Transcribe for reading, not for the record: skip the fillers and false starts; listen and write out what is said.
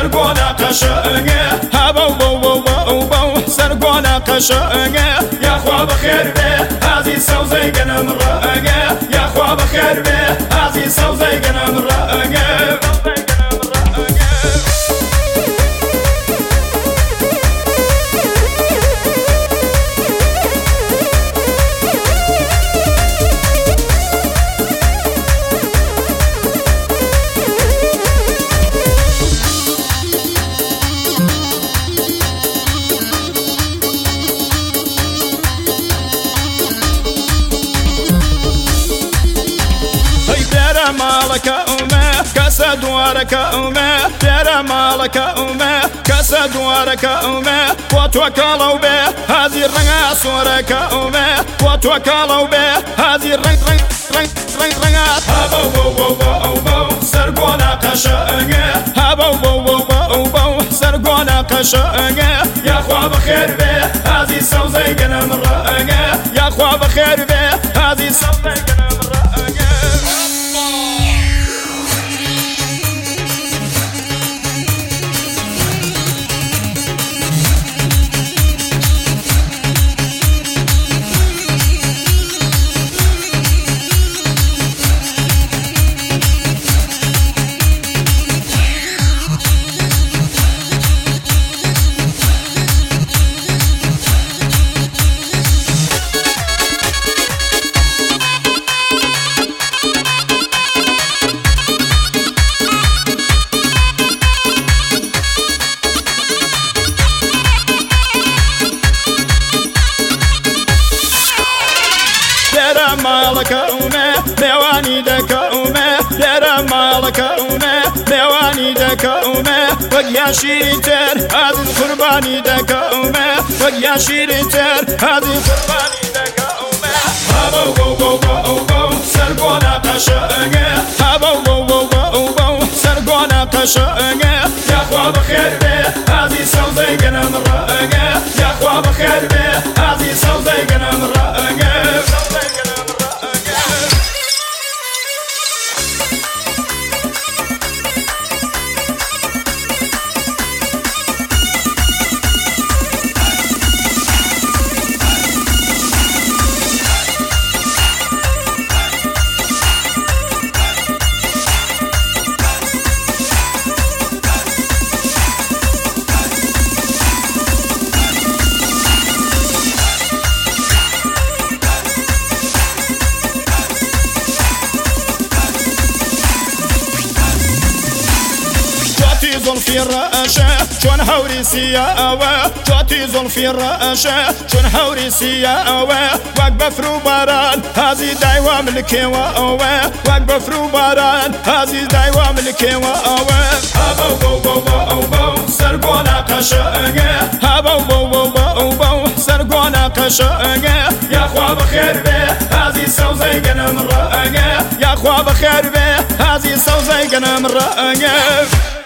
سرقونا قشنگه هبو بو بو بو بو سرقونا قشنگه يا خوا بخير به هذه سوزي قنم رأنگه يا خوا بخير به هذه سوزي قنم رأنگه مالك أمه كسد ورك أمه ترى مالك أمه كسد ورك أمه وتوكلوا به هذه الرناس ورك أمه وتوكلوا به هذه الرناس هبو بو بو بو بو سرقونا قشنگه هبو بو بو بو بو سرقونا قشنگه يا خوا بخير به هذه سوزي قنم رأنگه يا خوا بخير به هذه سوزي قنم رأنگه مالك أمه لواني دك أمه ترى مالك أمه لواني دك أمه ويا شيرتر هذه القرباني دك أمه ويا شيرتر هذه القرباني دك أمه هبو بو بو بو بو سرقونا قشنگه هبو بو بو بو بو سرقونا قشنگه يا خوا بخير به هذه سوزي قنم رأنگه يا خوا بخير به هذه سوزي قنم رأنگه زلفي الرأشة شون هوري سياوة جوتي زلفي الرأشة شون هوري سياوة وقبة فرو باران هذه دايوة ملكي واوة وقبة فرو باران هذه دايوة ملكي واوة هبو بو بو بو بو سرقونا قشنگه هبو بو بو بو بو سرقونا قشنگه يا خوا بخير به هذه سوزي قنم رأنگه يا خوا بخير به هذه سوزي قنم رأنگه